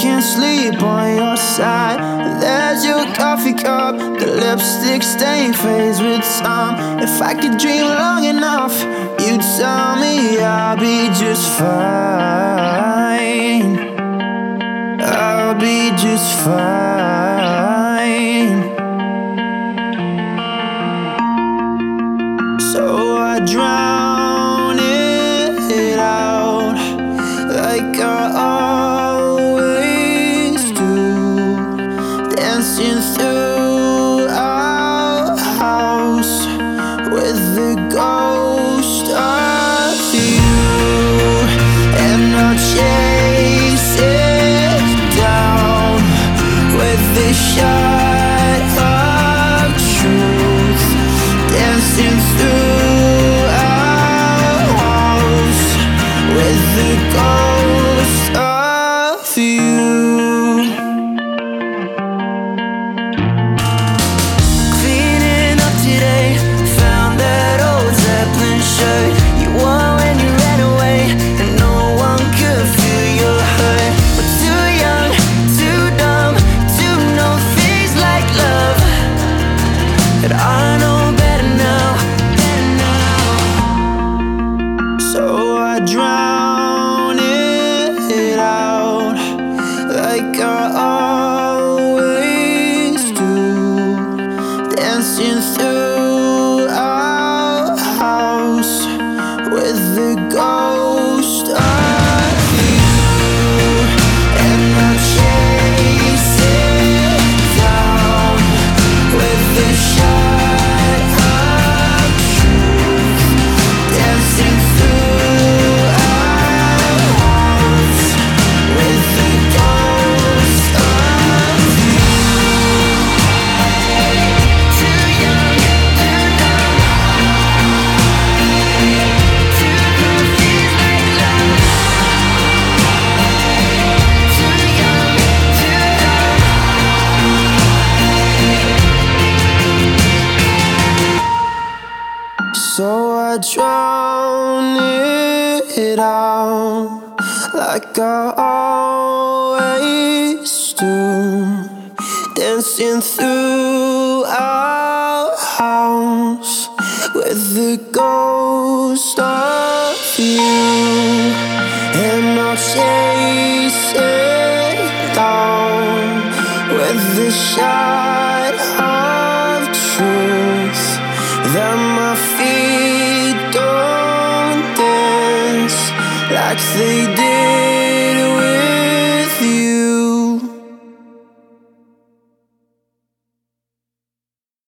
can't sleep on your side. There's your coffee cup, the lipstick stain fades with time. If I could dream long enough, you'd tell me I'll be just fine. I'll be just fine. So I drown it out like I always do, dancing through our house with the ghost of you, and I'll chase it down with the shot of truth, dancing through our walls with the ghost of you. Cleaning up today, found that old Zeppelin shirt you wore when you ran away, and no one could feel your hurt. We're too young, too dumb to know things like love, but I know better now, better now. So I drown it out like I always do, dancing through our house with the ghost of you, and I'll chase it down with the shot of truth, dancing through our walls with the ghost of you. Too young, too dumb to know things like love. Too young, too dumb. So I drown it out like I always do, dancing through our house with the ghost of you, and I'll chase it down with the shot of truth, that my feet don't dance like they did with you.